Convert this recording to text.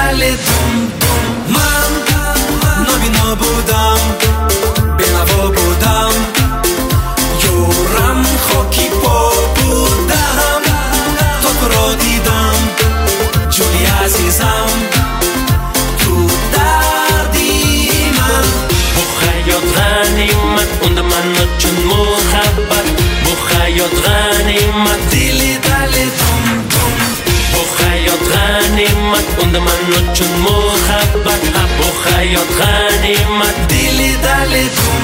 دل دوم دوم. من نابینا بودم، بینوا بودم، یورم خاکی پا بودم، تا تو را دیدم جولی عزیزم، تو دردی من. Bu hayot g'animat, unda man uchun muhabbat. Bu hayot g'animat, dili dali dum dum. bu hayot g'animat, unda man uchun muhabbat. Bu hayot g'animat, dili dali dum